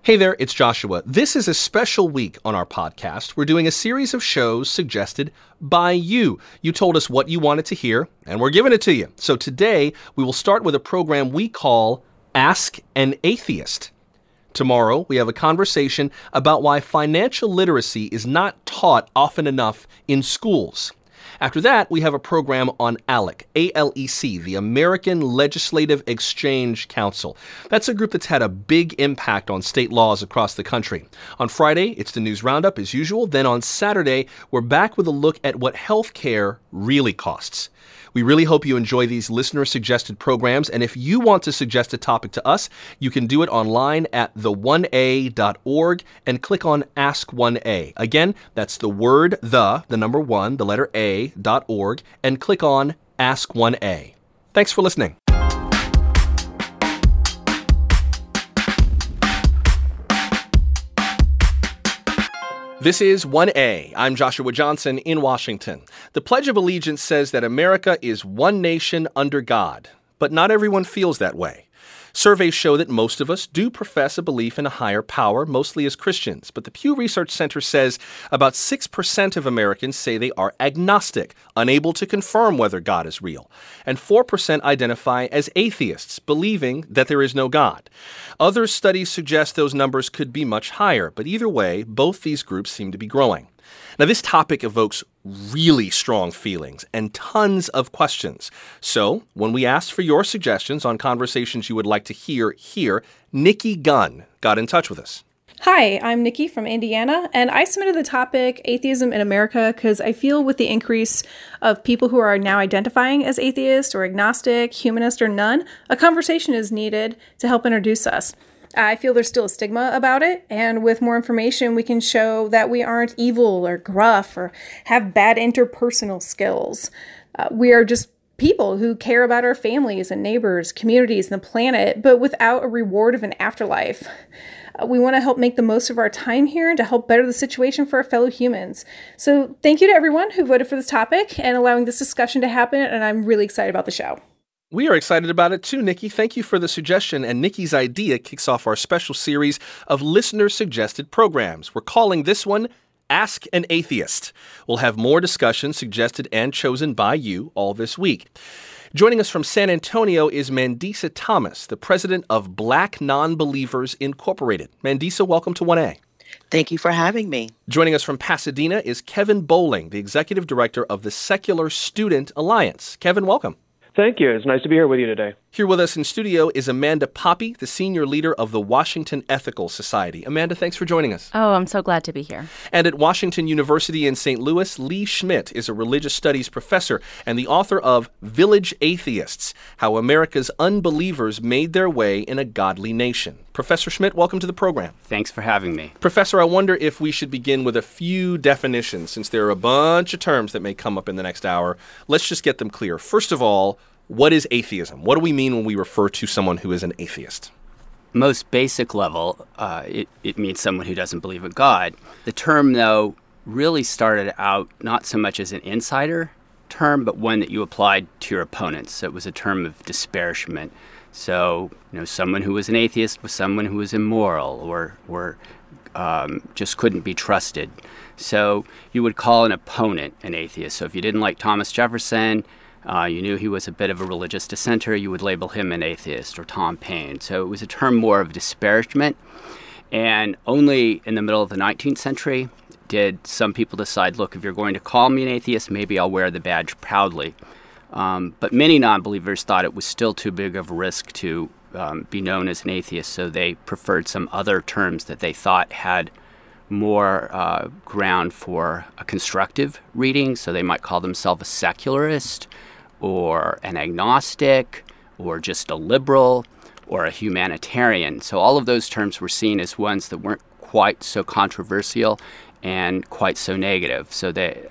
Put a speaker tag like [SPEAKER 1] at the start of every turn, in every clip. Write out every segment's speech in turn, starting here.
[SPEAKER 1] Hey there, it's Joshua. This is a special week on our podcast. We're doing a series of shows suggested by you. You told us what you wanted to hear, and we're giving it to you. So today, we will start with a program we call Ask an Atheist. Tomorrow, we have a conversation about why financial literacy is not taught often enough in schools. After that, we have a program on ALEC, A-L-E-C, the American Legislative Exchange Council. That's a group that's had a big impact on state laws across the country. On Friday, it's the News Roundup as usual. Then on Saturday, we're back with a look at what health care really costs. We really hope you enjoy these listener-suggested programs, and if you want to suggest a topic to us, you can do it online at the1a.org and click on Ask 1A. Again, that's the word the number 1, the letter A.org, and click on Ask 1A. Thanks for listening. This is 1A. I'm Joshua Johnson in Washington. The Pledge of Allegiance says that America is one nation under God, but not everyone feels that way. Surveys show that most of us do profess a belief in a higher power, mostly as Christians, but the Pew Research Center says about 6% of Americans say they are agnostic, unable to confirm whether God is real, and 4% identify as atheists, believing that there is no God. Other studies suggest those numbers could be much higher, but either way, both these groups seem to be growing. Now, this topic evokes really strong feelings and tons of questions. So, when we asked for your suggestions on conversations you would like to hear here, Nikki Gunn got in touch with us.
[SPEAKER 2] Hi, I'm Nikki from Indiana, and I submitted the topic Atheism in America because I feel with the increase of people who are now identifying as atheist or agnostic, humanist, or none, a conversation is needed to help introduce us. I feel there's still a stigma about it, and with more information, we can show that we aren't evil or gruff or have bad interpersonal skills. We are just people who care about our families and neighbors, communities, and the planet, but without a reward of an afterlife. We want to help make the most of our time here and to help better the situation for our fellow humans. So thank you to everyone who voted for this topic and allowing this discussion to happen, and I'm really excited about the show.
[SPEAKER 1] We are excited about it too, Nikki. Thank you for the suggestion. And Nikki's idea kicks off our special series of listener-suggested programs. We're calling this one Ask an Atheist. We'll have more discussions suggested and chosen by you all this week. Joining us from San Antonio is Mandisa Thomas, the president of Black Nonbelievers Incorporated. Mandisa, welcome to 1A.
[SPEAKER 3] Thank you for having me.
[SPEAKER 1] Joining us from Pasadena is Kevin Bowling, the executive director of the Secular Student Alliance. Kevin, welcome.
[SPEAKER 4] Thank you. It's nice to be here with you today.
[SPEAKER 1] Here with us in studio is Amanda Poppy, the senior leader of the Washington Ethical Society. Amanda, thanks for joining us.
[SPEAKER 5] Oh, I'm so glad to be here.
[SPEAKER 1] And at Washington University in St. Louis, Lee Schmidt is a religious studies professor and the author of Village Atheists, How America's Unbelievers Made Their Way in a Godly Nation. Professor Schmidt, welcome to the program.
[SPEAKER 6] Thanks for having me.
[SPEAKER 1] Professor, I wonder if we should begin with a few definitions, since there are a bunch of terms that may come up in the next hour. Let's just get them clear. First of all, what is atheism? What do we mean when we refer to someone who is an atheist?
[SPEAKER 6] Most basic level, it means someone who doesn't believe in God. The term, though, really started out not so much as an insider term, but one that you applied to your opponents. So it was a term of disparagement. So, someone who was an atheist was someone who was immoral or just couldn't be trusted. So you would call an opponent an atheist. So if you didn't like Thomas Jefferson, you knew he was a bit of a religious dissenter, you would label him an atheist, or Tom Paine. So it was a term more of disparagement. And only in the middle of the 19th century did some people decide, look, if you're going to call me an atheist, maybe I'll wear the badge proudly. But many non-believers thought it was still too big of a risk to be known as an atheist, so they preferred some other terms that they thought had more ground for a constructive reading. So they might call themselves a secularist, or an agnostic, or just a liberal, or a humanitarian. So all of those terms were seen as ones that weren't quite so controversial and quite so negative. So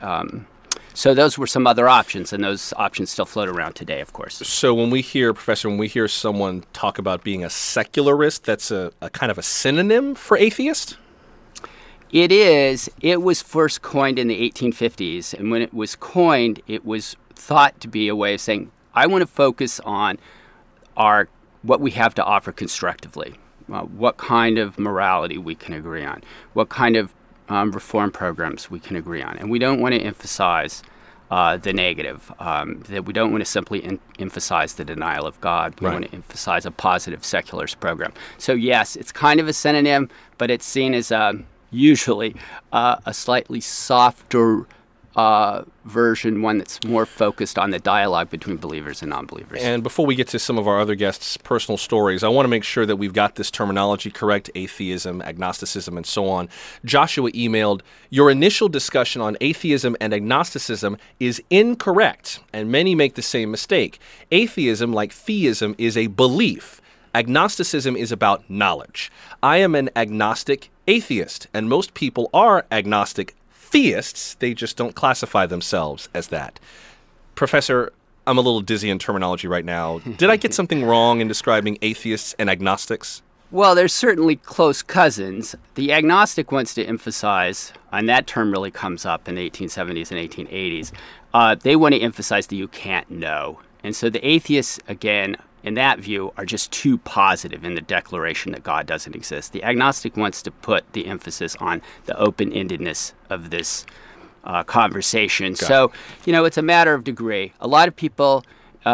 [SPEAKER 6] those were some other options, and those options still float around today, of course.
[SPEAKER 1] So when we hear someone talk about being a secularist, that's a kind of a synonym for atheist?
[SPEAKER 6] It is. It was first coined in the 1850s, and when it was coined, it was thought to be a way of saying, I want to focus on what we have to offer constructively. what kind of morality we can agree on, what kind of reform programs we can agree on. And we don't want to emphasize the negative, that we don't want to simply emphasize the denial of God. We want to emphasize a positive secularist program. So yes, it's kind of a synonym, but it's seen as usually a slightly softer version, one that's more focused on the dialogue between believers and non-believers.
[SPEAKER 1] And before we get to some of our other guests' personal stories, I want to make sure that we've got this terminology correct: atheism, agnosticism, and so on. Joshua emailed, "Your initial discussion on atheism and agnosticism is incorrect, and many make the same mistake. Atheism, like theism, is a belief. Agnosticism is about knowledge. I am an agnostic atheist, and most people are agnostic theists. They just don't classify themselves as that." Professor, I'm a little dizzy in terminology right now. Did I get something wrong in describing atheists and agnostics?
[SPEAKER 6] Well, they're certainly close cousins. The agnostic wants to emphasize, and that term really comes up in the 1870s and 1880s, they want to emphasize that you can't know. And so the atheists, again, in that view, are just too positive in the declaration that God doesn't exist. The agnostic wants to put the emphasis on the open-endedness of this conversation. So, it's a matter of degree. A lot of people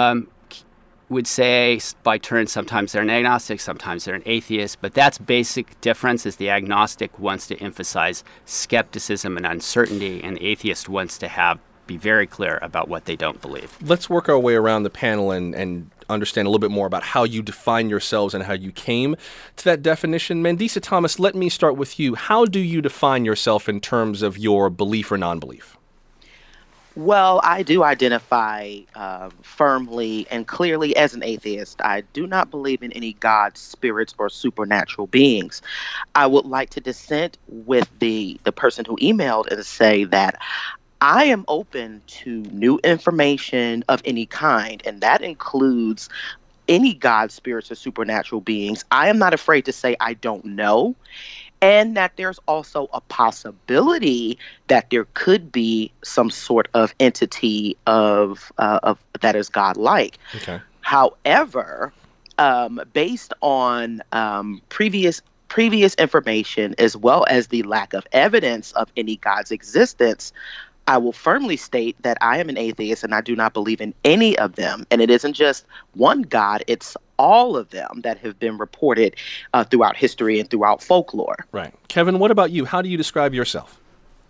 [SPEAKER 6] would say by turn, sometimes they're an agnostic, sometimes they're an atheist, but that's basic difference is the agnostic wants to emphasize skepticism and uncertainty, and the atheist wants to be very clear about what they don't believe.
[SPEAKER 1] Let's work our way around the panel and understand a little bit more about how you define yourselves and how you came to that definition. Mandisa Thomas, let me start with you. How do you define yourself in terms of your belief or non-belief?
[SPEAKER 3] Well, I do identify firmly and clearly as an atheist. I do not believe in any God, spirits, or supernatural beings. I would like to dissent with the person who emailed and say that I am open to new information of any kind, and that includes any God, spirits, or supernatural beings. I am not afraid to say I don't know, and that there's also a possibility that there could be some sort of entity of that is God-like.
[SPEAKER 1] Okay.
[SPEAKER 3] However, based on previous information as well as the lack of evidence of any God's existence, I will firmly state that I am an atheist and I do not believe in any of them. And it isn't just one God, it's all of them that have been reported throughout history and throughout folklore.
[SPEAKER 1] Right. Kevin, what about you? How do you describe yourself?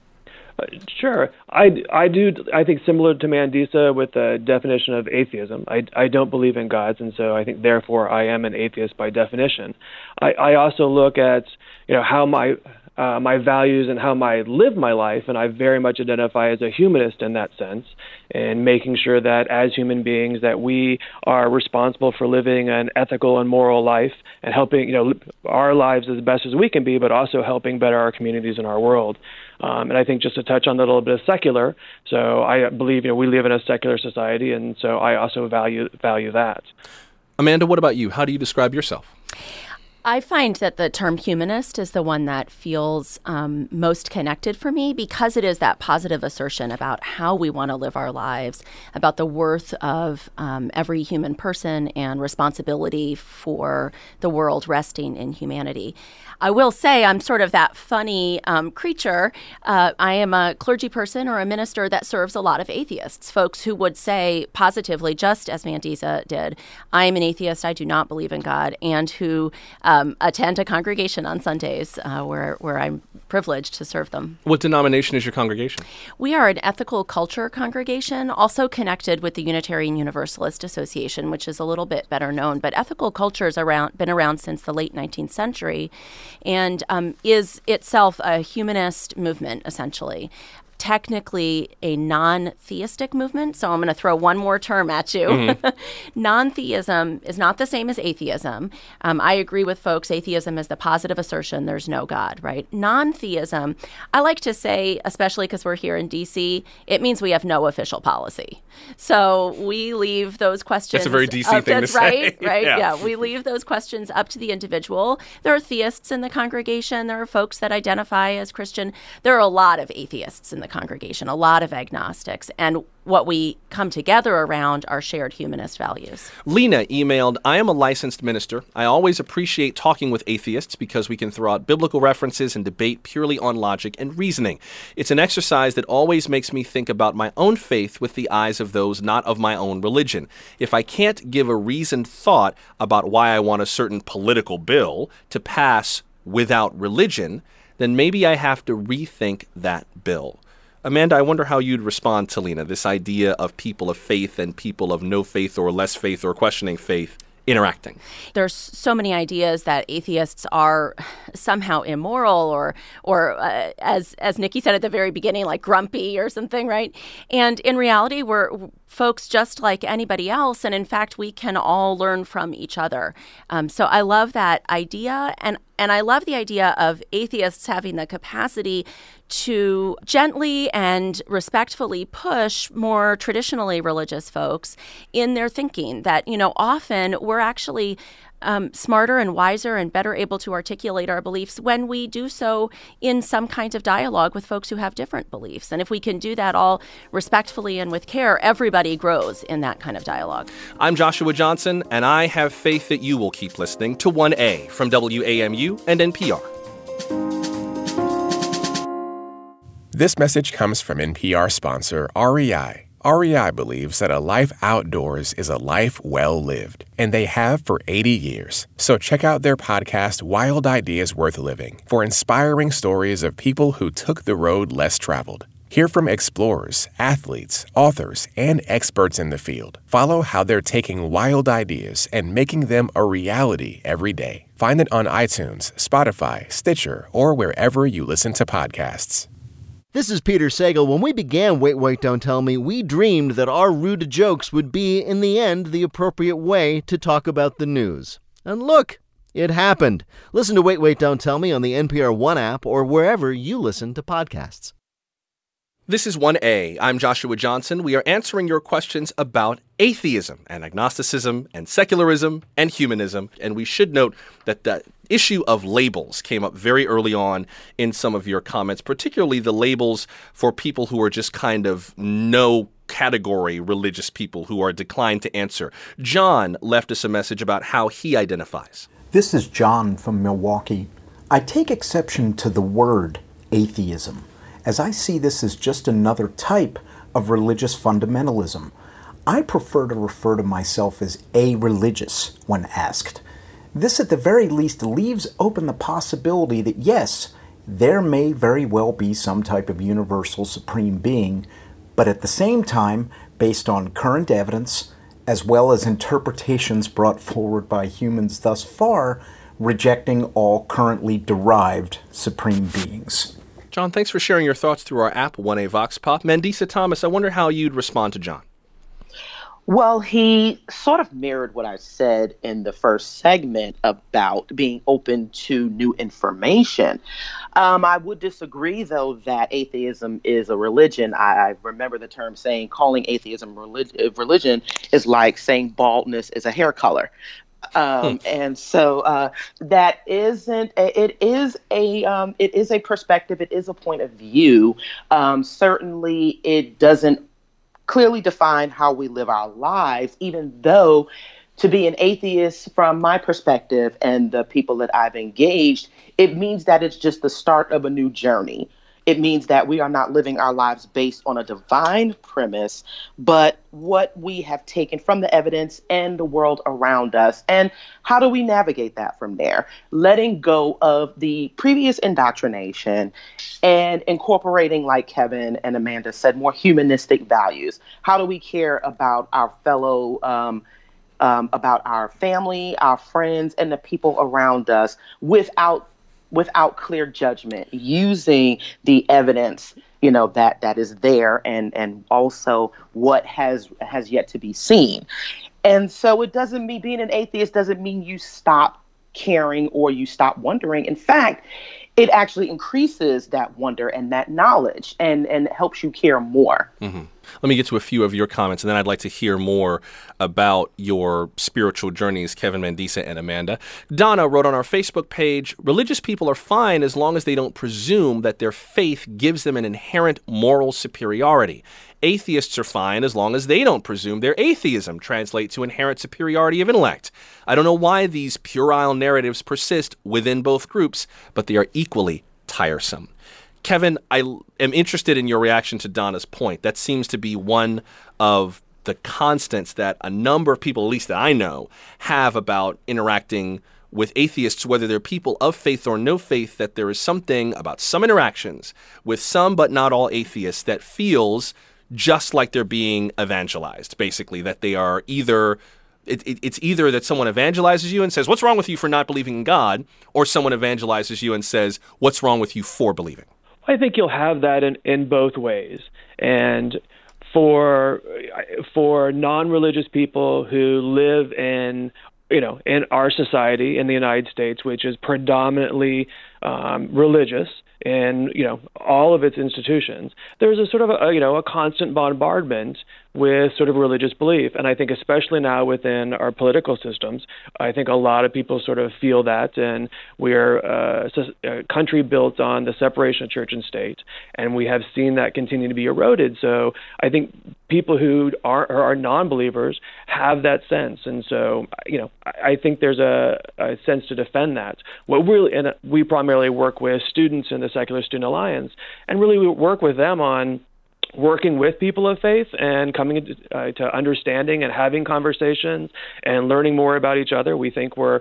[SPEAKER 4] Sure. I think similar to Mandisa with the definition of atheism. I don't believe in gods, and so I think therefore I am an atheist by definition. I also look at how my values and how I live my life, and I very much identify as a humanist in that sense, and making sure that as human beings that we are responsible for living an ethical and moral life and helping our lives as best as we can be, but also helping better our communities and our world. And I think just to touch on a little bit of secular, so I believe we live in a secular society, and so I also value that.
[SPEAKER 1] Amanda, what about you? How do you describe yourself?
[SPEAKER 5] I find that the term humanist is the one that feels most connected for me because it is that positive assertion about how we want to live our lives, about the worth of every human person and responsibility for the world resting in humanity. I will say I'm sort of that funny creature. I am a clergy person or a minister that serves a lot of atheists, folks who would say positively, just as Mandisa did, I am an atheist, I do not believe in God, and who attend a congregation on Sundays where I'm privileged to serve them.
[SPEAKER 1] What denomination is your congregation?
[SPEAKER 5] We are an ethical culture congregation, also connected with the Unitarian Universalist Association, which is a little bit better known. But ethical culture has been around since the late 19th century and is itself a humanist movement, essentially. Technically a non-theistic movement. So I'm going to throw one more term at you. Mm-hmm. Non-theism is not the same as atheism. I agree with folks. Atheism is the positive assertion there's no God, right? Non-theism, I like to say, especially because we're here in D.C., it means we have no official policy. So we leave those questions.
[SPEAKER 1] That's a very D.C. thing to
[SPEAKER 5] say. Right?
[SPEAKER 1] Yeah.
[SPEAKER 5] We leave those questions up to the individual. There are theists in the congregation. There are folks that identify as Christian. There are a lot of atheists in the the congregation, a lot of agnostics. And what we come together around are shared humanist values.
[SPEAKER 1] Lena emailed, I am a licensed minister. I always appreciate talking with atheists because we can throw out biblical references and debate purely on logic and reasoning. It's an exercise that always makes me think about my own faith with the eyes of those not of my own religion. If I can't give a reasoned thought about why I want a certain political bill to pass without religion, then maybe I have to rethink that bill. Amanda, I wonder how you'd respond to Lena, this idea of people of faith and people of no faith or less faith or questioning faith interacting.
[SPEAKER 5] There's so many ideas that atheists are somehow immoral or as Nikki said at the very beginning, like grumpy or something, right? And in reality, we're folks just like anybody else. And in fact, we can all learn from each other. So I love that idea. And I love the idea of atheists having the capacity to gently and respectfully push more traditionally religious folks in their thinking that, often we're actually smarter and wiser and better able to articulate our beliefs when we do so in some kind of dialogue with folks who have different beliefs. And if we can do that all respectfully and with care, everybody grows in that kind of dialogue.
[SPEAKER 1] I'm Joshua Johnson, and I have faith that you will keep listening to 1A from WAMU and NPR.
[SPEAKER 7] This message comes from NPR sponsor REI. REI believes that a life outdoors is a life well lived, and they have for 80 years. So check out their podcast, Wild Ideas Worth Living, for inspiring stories of people who took the road less traveled. Hear from explorers, athletes, authors, and experts in the field. Follow how they're taking wild ideas and making them a reality every day. Find it on iTunes, Spotify, Stitcher, or wherever you listen to podcasts.
[SPEAKER 8] This is Peter Sagal. When we began Wait, Wait, Don't Tell Me, we dreamed that our rude jokes would be, in the end, the appropriate way to talk about the news. And look, it happened. Listen to Wait, Wait, Don't Tell Me on the NPR One app or wherever you listen to podcasts.
[SPEAKER 1] This is 1A. I'm Joshua Johnson. We are answering your questions about atheism and agnosticism and secularism and humanism. And we should note that the issue of labels came up very early on in some of your comments, particularly the labels for people who are just kind of no category religious people who are declined to answer. John left us a message about how he identifies.
[SPEAKER 9] This is John from Milwaukee. I take exception to the word atheism, as I see this as just another type of religious fundamentalism. I prefer to refer to myself as a-religious when asked. This at the very least leaves open the possibility that yes, there may very well be some type of universal supreme being, but at the same time, based on current evidence, as well as interpretations brought forward by humans thus far, rejecting all currently derived supreme beings.
[SPEAKER 1] John, thanks for sharing your thoughts through our app, 1A Vox Pop. Mandisa Thomas, I wonder how you'd respond to John.
[SPEAKER 3] Well, he sort of mirrored what I said in the first segment about being open to new information. I would disagree, though, that atheism is a religion. I remember the term saying calling atheism religion is like saying baldness is a hair color. And so that isn't. It is a perspective. It is a point of view. Certainly, it doesn't clearly define how we live our lives, even though to be an atheist, from my perspective and the people that I've engaged, it means that it's just the start of a new journey. It means that we are not living our lives based on a divine premise, but what we have taken from the evidence and the world around us. And how do we navigate that from there? Letting go of the previous indoctrination and incorporating, like Kevin and Amanda said, more humanistic values. How do we care about our fellow, about our family, our friends, and the people around us without clear judgment, using the evidence, that is there and also what has yet to be seen. And so it doesn't mean being an atheist doesn't mean you stop caring or you stop wondering. In fact, it actually increases that wonder and that knowledge and helps you care more.
[SPEAKER 1] Mm-hmm. Let me get to a few of your comments, and then I'd like to hear more about your spiritual journeys, Kevin Mandisa and Amanda. Donna wrote on our Facebook page, religious people are fine as long as they don't presume that their faith gives them an inherent moral superiority. Atheists are fine as long as they don't presume their atheism translates to inherent superiority of intellect. I don't know why these puerile narratives persist within both groups, but they are equally tiresome. Kevin, I am interested in your reaction to Donna's point. That seems to be one of the constants that a number of people, at least that I know, have about interacting with atheists, whether they're people of faith or no faith, that there is something about some interactions with some but not all atheists that feels just like they're being evangelized, basically, that they are either... It's either that someone evangelizes you and says, what's wrong with you for not believing in God, or someone evangelizes you and says, what's wrong with you for believing?
[SPEAKER 4] I think you'll have that in both ways. And for non-religious people who live in our society in the United States, which is predominantly religious in all of its institutions, there's a sort of a constant bombardment with sort of religious belief. And I think especially now within our political systems, I think a lot of people sort of feel that, and we're a country built on the separation of church and state, and we have seen that continue to be eroded. So I think people who are non-believers have that sense. And so, I think there's a sense to defend that. We primarily work with students in the Secular Student Alliance, and really we work with them on working with people of faith and coming to understanding and having conversations and learning more about each other. We think the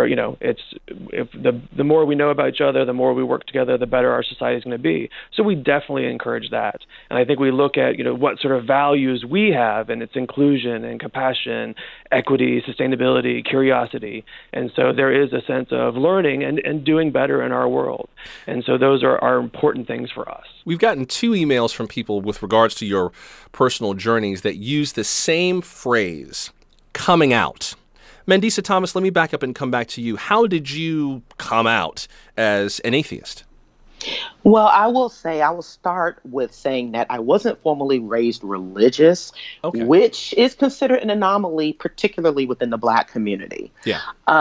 [SPEAKER 4] more we know about each other, the more we work together, the better our society is going to be. So we definitely encourage that. And I think we look at, what sort of values we have, and it's inclusion and compassion, equity, sustainability, curiosity. And so there is a sense of learning and doing better in our world. And so those are important things for us.
[SPEAKER 1] We've gotten 2 emails from people with regards to your personal journeys that use the same phrase, coming out. Mandisa Thomas, let me back up and come back to you. How did you come out as an atheist?
[SPEAKER 3] Well, I will start with saying that I wasn't formally raised religious, which is considered an anomaly, particularly within the Black community.
[SPEAKER 1] Yeah.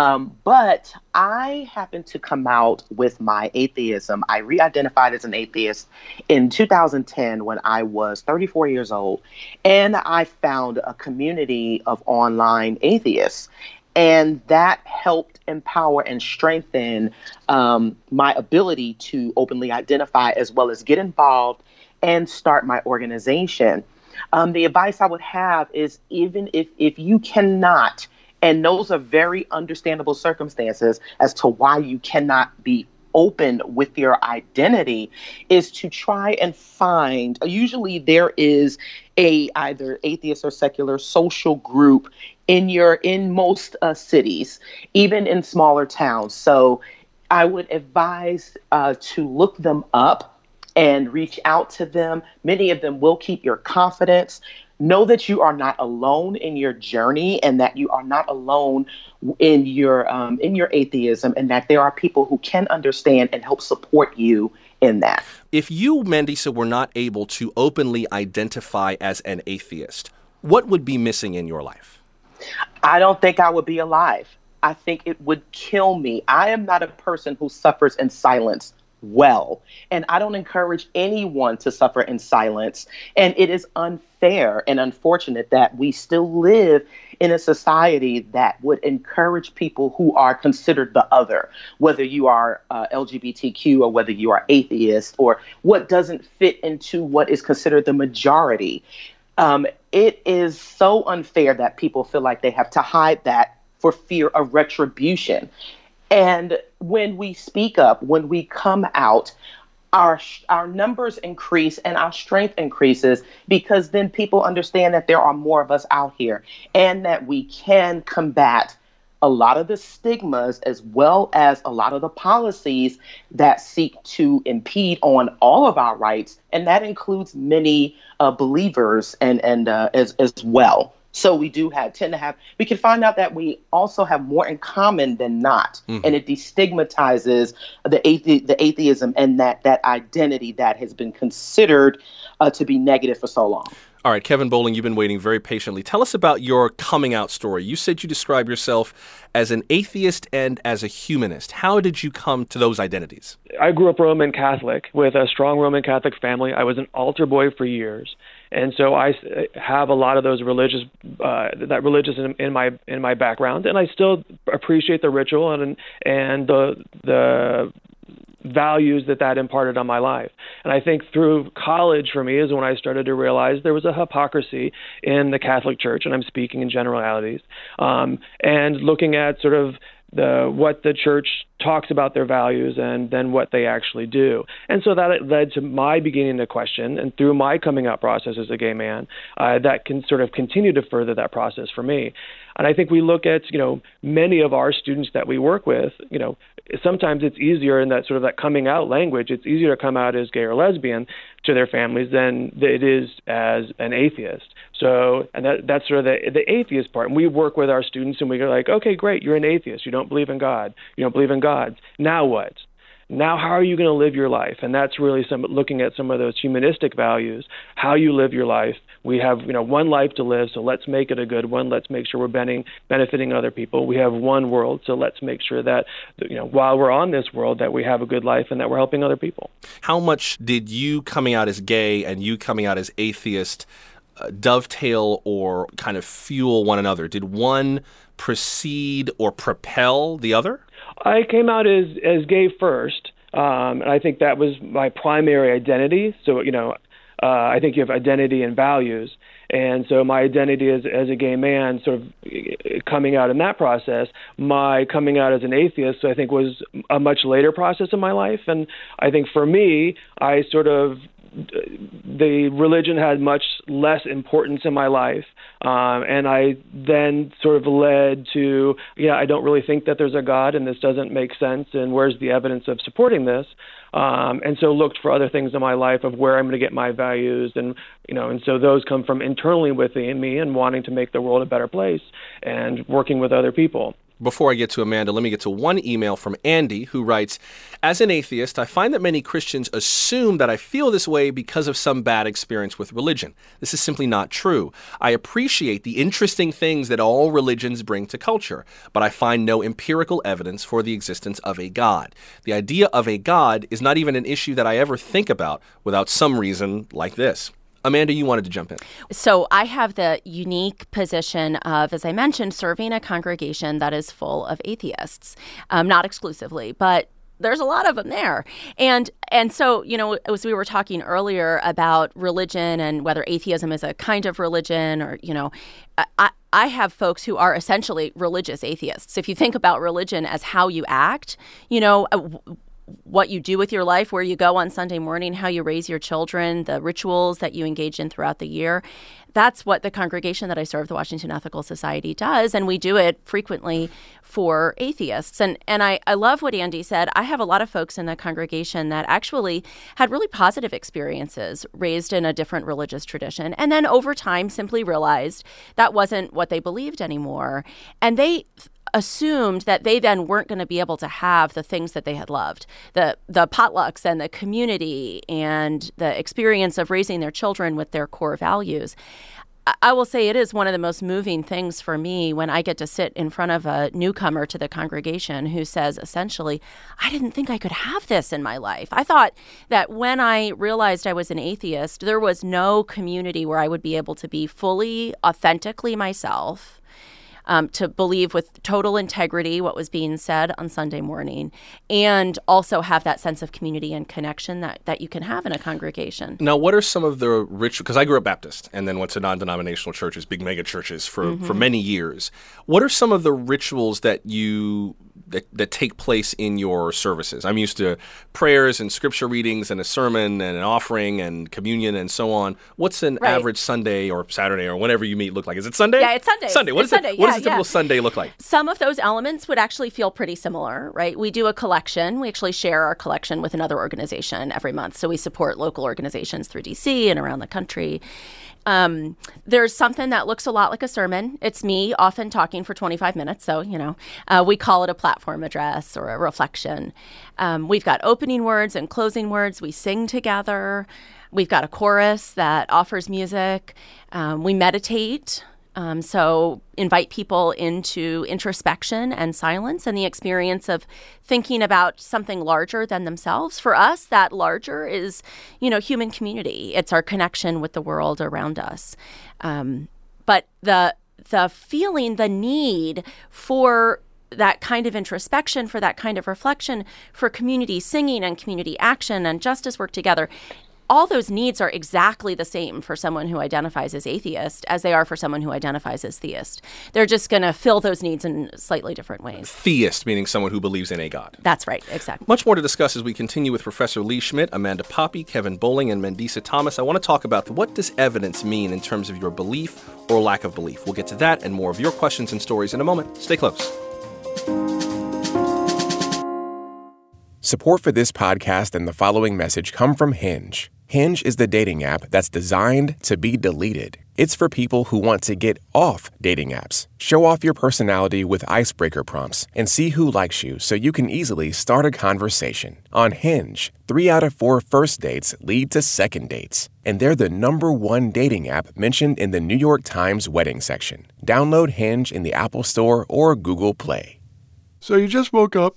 [SPEAKER 3] But I happened to come out with my atheism. I re-identified as an atheist in 2010 when I was 34 years old, and I found a community of online atheists. And that helped empower and strengthen my ability to openly identify as well as get involved and start my organization. The advice I would have is, even if you cannot, and those are very understandable circumstances as to why you cannot be open with your identity, is to try and find, usually there is either atheist or secular social group in most cities, even in smaller towns. So I would advise to look them up and reach out to them. Many of them will keep your confidence. Know that you are not alone in your journey, and that you are not alone in your atheism, and that there are people who can understand and help support you in that.
[SPEAKER 1] If you, Mandisa, were not able to openly identify as an atheist, what would be missing in your life?
[SPEAKER 3] I don't think I would be alive. I think it would kill me. I am not a person who suffers in silence well, and I don't encourage anyone to suffer in silence. And it is unfair and unfortunate that we still live in a society that would encourage people who are considered the other, whether you are LGBTQ or whether you are atheist or what doesn't fit into what is considered the majority. It is so unfair that people feel like they have to hide that for fear of retribution. And when we speak up, when we come out, our numbers increase and our strength increases, because then people understand that there are more of us out here and that we can combat a lot of the stigmas as well as a lot of the policies that seek to impede on all of our rights. And that includes many believers and as well. So we do we can find out that we also have more in common than not. Mm-hmm. And it destigmatizes the atheism and that identity that has been considered to be negative for so long.
[SPEAKER 1] All right, Kevin Bowling, you've been waiting very patiently. Tell us about your coming out story. You said you describe yourself as an atheist and as a humanist. How did you come to those identities?
[SPEAKER 4] I grew up Roman Catholic with a strong Roman Catholic family. I was an altar boy for years. And so I have a lot of those religious in my background, and I still appreciate the ritual and the values that imparted on my life. And I think through college for me is when I started to realize there was a hypocrisy in the Catholic Church, and I'm speaking in generalities, and looking at sort of what the church talks about their values and then what they actually do. And so that led to my beginning to question, and through my coming out process as a gay man, that can sort of continue to further that process for me. And I think we look at, many of our students that we work with, sometimes it's easier in that sort of that coming out language. It's easier to come out as gay or lesbian to their families than it is as an atheist. So, and that's sort of the atheist part. And we work with our students and we go like, okay, great, you're an atheist. You don't believe in God. You don't believe in gods. Now what? Now, how are you going to live your life? And that's really looking at some of those humanistic values, how you live your life. We have, one life to live, so let's make it a good one. Let's make sure we're benefiting other people. We have one world, so let's make sure that, while we're on this world, that we have a good life and that we're helping other people.
[SPEAKER 1] How much did you coming out as gay and you coming out as atheist dovetail or kind of fuel one another? Did one precede or propel the other?
[SPEAKER 4] I came out as gay first, and I think that was my primary identity. So, I think you have identity and values. And so my identity as a gay man sort of coming out in that process, my coming out as an atheist, I think was a much later process in my life. And I think for me, the religion had much less importance in my life. And I then sort of led to, I don't really think that there's a God and this doesn't make sense. And where's the evidence of supporting this? And so looked for other things in my life of where I'm going to get my values. And so those come from internally within me and wanting to make the world a better place and working with other people.
[SPEAKER 1] Before I get to Amanda, let me get to one email from Andy who writes, as an atheist, I find that many Christians assume that I feel this way because of some bad experience with religion. This is simply not true. I appreciate the interesting things that all religions bring to culture, but I find no empirical evidence for the existence of a God. The idea of a God is not even an issue that I ever think about without some reason like this. Amanda, you wanted to jump in.
[SPEAKER 5] So I have the unique position of, as I mentioned, serving a congregation that is full of atheists. Not exclusively, but there's a lot of them there. And so, as we were talking earlier about religion and whether atheism is a kind of religion or, I have folks who are essentially religious atheists. If you think about religion as how you act, what you do with your life, where you go on Sunday morning, how you raise your children, the rituals that you engage in throughout the year. That's what the congregation that I serve, the Washington Ethical Society, does, and we do it frequently for atheists. And I love what Andy said. I have a lot of folks in the congregation that actually had really positive experiences raised in a different religious tradition, and then over time simply realized that wasn't what they believed anymore. And they assumed that they then weren't going to be able to have the things that they had loved, the potlucks and the community and the experience of raising their children with their core values. I will say it is one of the most moving things for me when I get to sit in front of a newcomer to the congregation who says, essentially, I didn't think I could have this in my life. I thought that when I realized I was an atheist, there was no community where I would be able to be fully, authentically myself, to believe with total integrity what was being said on Sunday morning, and also have that sense of community and connection that you can have in a congregation.
[SPEAKER 1] Now, what are some of the rituals? Because I grew up Baptist and then went to non-denominational churches, big mega churches for many years. What are some of the rituals that that take place in your services? I'm used to prayers and scripture readings and a sermon and an offering and communion and so on. What's an average Sunday or Saturday or whenever you meet look like? Is it Sunday?
[SPEAKER 5] Yeah, it's Sunday.
[SPEAKER 1] Sunday. What does a typical Sunday look like?
[SPEAKER 5] Some of those elements would actually feel pretty similar, right? We do a collection. We actually share our collection with another organization every month. So we support local organizations through DC and around the country. There's something that looks a lot like a sermon. It's me often talking for 25 minutes. So, we call it a platform address or a reflection. We've got opening words and closing words. We sing together. We've got a chorus that offers music. We meditate. So invite people into introspection and silence and the experience of thinking about something larger than themselves. For us, that larger is, human community. It's our connection with the world around us. But the feeling, the need for that kind of introspection, for that kind of reflection, for community singing and community action and justice work together, all those needs are exactly the same for someone who identifies as atheist as they are for someone who identifies as theist. They're just going to fill those needs in slightly different ways.
[SPEAKER 1] Theist, meaning someone who believes in a God.
[SPEAKER 5] That's right, exactly.
[SPEAKER 1] Much more to discuss as we continue with Professor Lee Schmidt, Amanda Poppe, Kevin Bowling, and Mandisa Thomas. I want to talk about what does evidence mean in terms of your belief or lack of belief. We'll get to that and more of your questions and stories in a moment. Stay close.
[SPEAKER 7] Support for this podcast and the following message come from Hinge. Hinge is the dating app that's designed to be deleted. It's for people who want to get off dating apps. Show off your personality with icebreaker prompts and see who likes you so you can easily start a conversation. On Hinge, 3 out of 4 first dates lead to second dates. And they're the #1 dating app mentioned in the New York Times wedding section. Download Hinge in the Apple Store or Google Play.
[SPEAKER 10] So you just woke up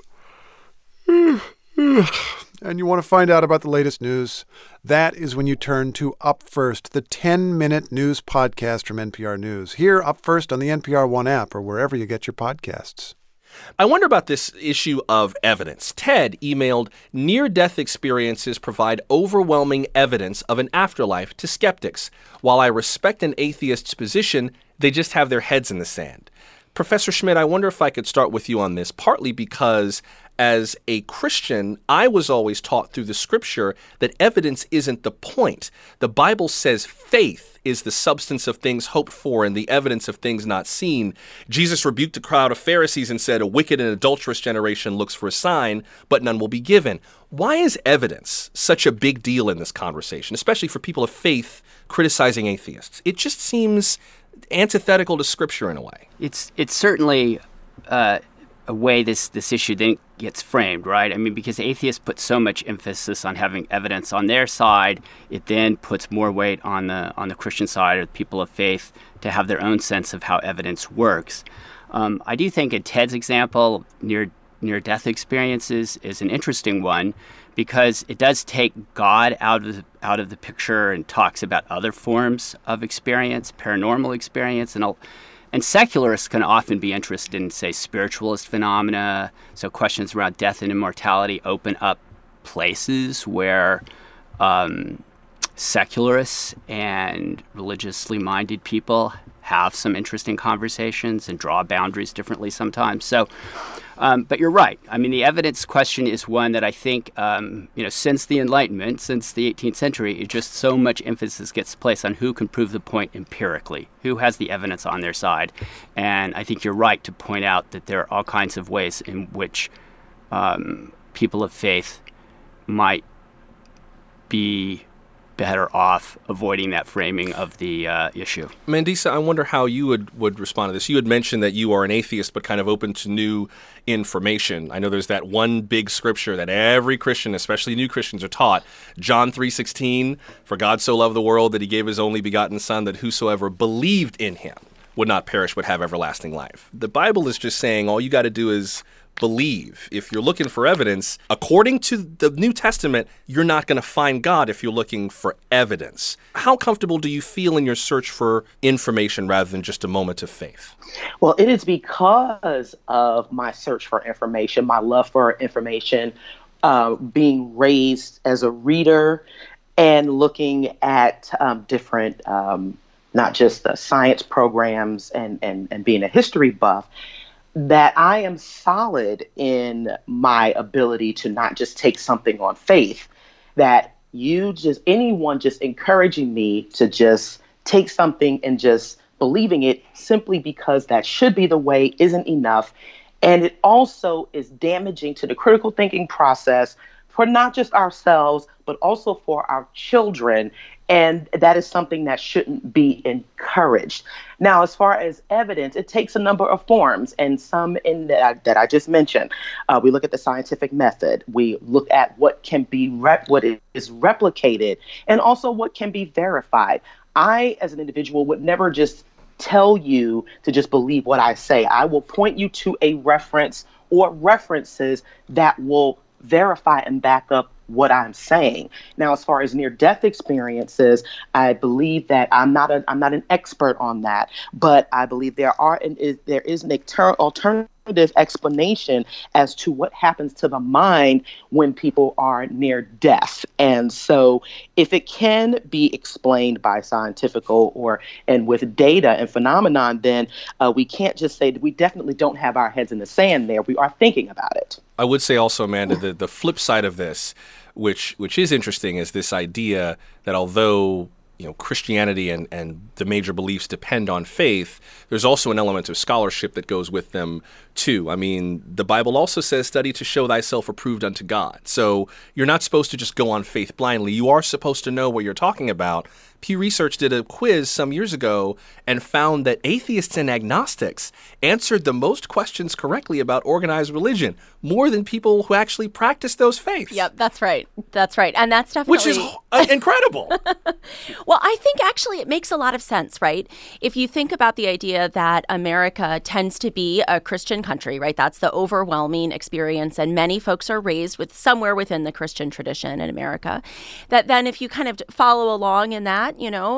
[SPEAKER 10] and you want to find out about the latest news. That is when you turn to Up First, the 10-minute news podcast from NPR News. Here, Up First on the NPR One app or wherever you get your podcasts.
[SPEAKER 1] I wonder about this issue of evidence. Ted emailed, near-death experiences provide overwhelming evidence of an afterlife to skeptics. While I respect an atheist's position, they just have their heads in the sand. Professor Schmidt, I wonder if I could start with you on this, partly because as a Christian, I was always taught through the scripture that evidence isn't the point. The Bible says faith is the substance of things hoped for and the evidence of things not seen. Jesus rebuked the crowd of Pharisees and said, a wicked and adulterous generation looks for a sign, but none will be given. Why is evidence such a big deal in this conversation, especially for people of faith criticizing atheists? It just seems antithetical to scripture in a way.
[SPEAKER 6] It's certainly a way this issue then gets framed, right? I mean, because atheists put so much emphasis on having evidence on their side, it then puts more weight on the Christian side or the people of faith to have their own sense of how evidence works. I do think in Ted's example, near-death experiences is an interesting one because it does take God out of the picture and talks about other forms of experience, paranormal experience, and secularists can often be interested in, say, spiritualist phenomena. So questions around death and immortality open up places where secularists and religiously minded people have some interesting conversations and draw boundaries differently sometimes. So, but you're right. I mean, the evidence question is one that I think, since the Enlightenment, since the 18th century, just so much emphasis gets placed on who can prove the point empirically, who has the evidence on their side. And I think you're right to point out that there are all kinds of ways in which people of faith might be better off avoiding that framing of the issue.
[SPEAKER 1] Mandisa, I wonder how you would respond to this. You had mentioned that you are an atheist but kind of open to new information. I know there's that one big scripture that every Christian, especially new Christians, are taught, John 3:16, for God so loved the world that he gave his only begotten Son, that whosoever believed in him would not perish but have everlasting life. The Bible is just saying all you got to do is believe. If you're looking for evidence, according to the New Testament, you're not going to find God if you're looking for evidence. How comfortable do you feel in your search for information rather than just a moment of faith?
[SPEAKER 3] Well, it is because of my search for information, my love for information, being raised as a reader and looking at different, not just the science programs and being a history buff, that I am solid in my ability to not just take something on faith, that anyone just encouraging me to just take something and just believing it simply because that should be the way isn't enough. And it also is damaging to the critical thinking process for not just ourselves, but also for our children. And that is something that shouldn't be encouraged. Now, as far as evidence, it takes a number of forms, and some in that I just mentioned. We look at the scientific method. We look at what can be what is replicated, and also what can be verified. I, as an individual, would never just tell you to just believe what I say. I will point you to a reference or references that will verify and back up what I'm saying. Now, as far as near-death experiences, I believe that I'm not an expert on that, but I believe there is an alternative explanation as to what happens to the mind when people are near death. And so if it can be explained by scientifical and with data and phenomenon, then we can't just say that we definitely don't have our heads in the sand there. We are thinking about it.
[SPEAKER 1] I would say also, Amanda, the flip side of this, which is interesting, is this idea that although Christianity and the major beliefs depend on faith, there's also an element of scholarship that goes with them too. I mean, the Bible also says, study to show thyself approved unto God. So you're not supposed to just go on faith blindly. You are supposed to know what you're talking about. Pew Research did a quiz some years ago and found that atheists and agnostics answered the most questions correctly about organized religion, more than people who actually practice those faiths.
[SPEAKER 5] Yep, that's right. That's right. And that's definitely...
[SPEAKER 1] Which is incredible.
[SPEAKER 5] Well, I think actually it makes a lot of sense, right? If you think about the idea that America tends to be a Christian country, right? That's the overwhelming experience. And many folks are raised with somewhere within the Christian tradition in America. That then if you kind of follow along in that,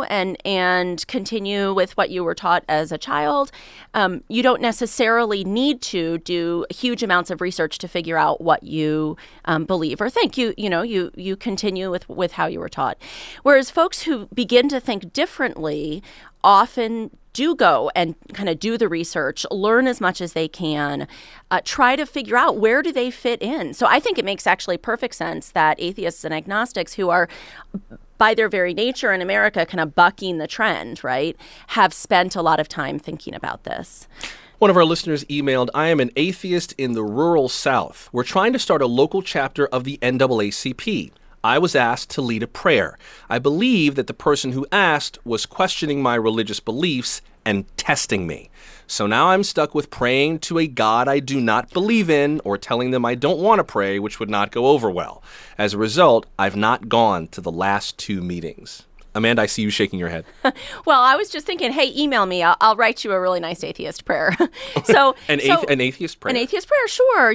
[SPEAKER 5] and continue with what you were taught as a child, you don't necessarily need to do huge amounts of research to figure out what you believe or think. You continue with how you were taught. Whereas folks who begin to think differently often do go and kind of do the research, learn as much as they can, try to figure out where do they fit in. So I think it makes actually perfect sense that atheists and agnostics who are, by their very nature in America, kind of bucking the trend, right, have spent a lot of time thinking about this.
[SPEAKER 1] One of our listeners emailed, I am an atheist in the rural South. We're trying to start a local chapter of the NAACP. I was asked to lead a prayer. I believe that the person who asked was questioning my religious beliefs and testing me. So now I'm stuck with praying to a God I do not believe in, or telling them I don't want to pray, which would not go over well. As a result, I've not gone to the last 2 meetings. Amanda, I see you shaking your head.
[SPEAKER 5] Well, I was just thinking, hey, email me. I'll write you a really nice atheist prayer. An
[SPEAKER 1] atheist prayer?
[SPEAKER 5] An atheist prayer, sure.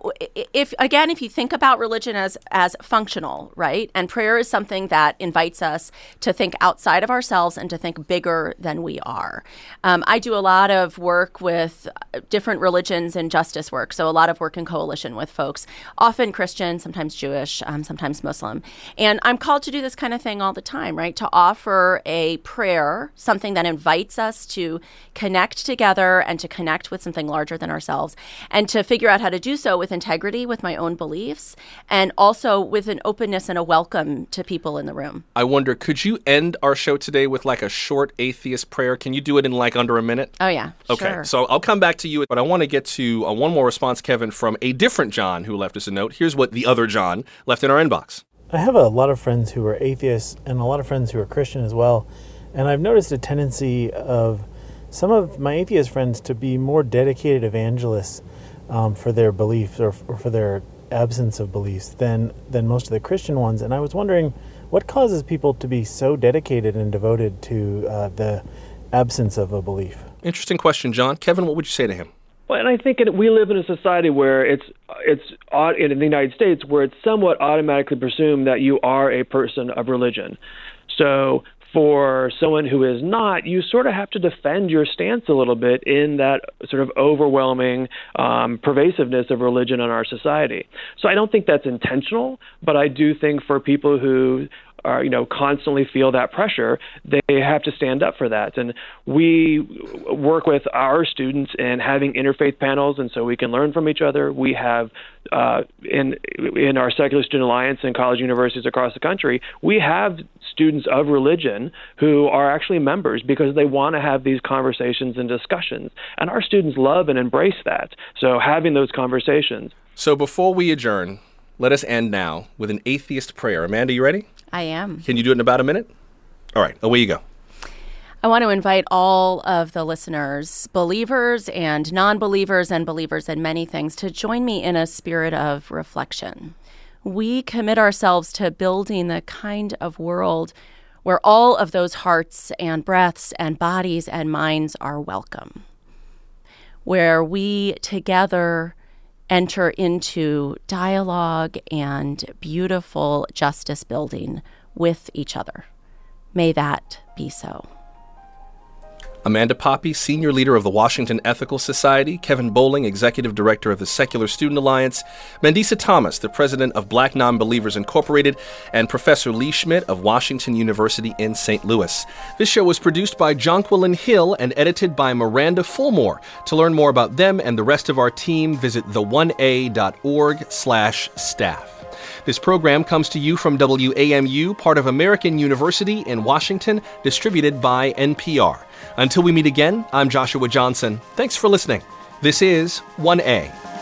[SPEAKER 5] If you think about religion as functional, right? And prayer is something that invites us to think outside of ourselves and to think bigger than we are. I do a lot of work with different religions and justice work. So a lot of work in coalition with folks, often Christian, sometimes Jewish, sometimes Muslim. And I'm called to do this kind of thing all the time, right? To offer a prayer, something that invites us to connect together and to connect with something larger than ourselves, and to figure out how to do so with integrity with my own beliefs, and also with an openness and a welcome to people in the room.
[SPEAKER 1] I wonder, could you end our show today with like a short atheist prayer? Can you do it in like under a minute?
[SPEAKER 5] Oh, yeah.
[SPEAKER 1] Okay,
[SPEAKER 5] sure.
[SPEAKER 1] So I'll come back to you, but I want to get to one more response, Kevin, from a different John who left us a note. Here's what the other John left in our inbox.
[SPEAKER 11] I have a lot of friends who are atheists and a lot of friends who are Christian as well, and I've noticed a tendency of some of my atheist friends to be more dedicated evangelists for their beliefs or for their absence of beliefs than most of the Christian ones. And I was wondering, what causes people to be so dedicated and devoted to the absence of a belief? Interesting question, John. Kevin, what would you say to him?
[SPEAKER 4] Well, and I think we live in a society where it's in the United States where it's somewhat automatically presumed that you are a person of religion. So for someone who is not, you sort of have to defend your stance a little bit in that sort of overwhelming pervasiveness of religion in our society. So I don't think that's intentional, but I do think for people who are, constantly feel that pressure, they have to stand up for that. And we work with our students in having interfaith panels, and so we can learn from each other. We have in our Secular Student Alliance and college universities across the country, we have students of religion who are actually members because they want to have these conversations and discussions. And our students love and embrace that. So having those conversations.
[SPEAKER 1] So before we adjourn, let us end now with an atheist prayer. Amanda, you ready?
[SPEAKER 5] I am.
[SPEAKER 1] Can you do it in about a minute? All right, away you go.
[SPEAKER 5] I want to invite all of the listeners, believers and non-believers and believers in many things, to join me in a spirit of reflection. We commit ourselves to building the kind of world where all of those hearts and breaths and bodies and minds are welcome, where we together enter into dialogue and beautiful justice building with each other. May that be so.
[SPEAKER 1] Amanda Poppe, Senior Leader of the Washington Ethical Society, Kevin Bowling, Executive Director of the Secular Student Alliance, Mandisa Thomas, the President of Black Nonbelievers Incorporated, and Professor Lee Schmidt of Washington University in St. Louis. This show was produced by Jonquilyn Hill and edited by Miranda Fulmore. To learn more about them and the rest of our team, visit the1a.org/staff. This program comes to you from WAMU, part of American University in Washington, distributed by NPR. Until we meet again, I'm Joshua Johnson. Thanks for listening. This is 1A.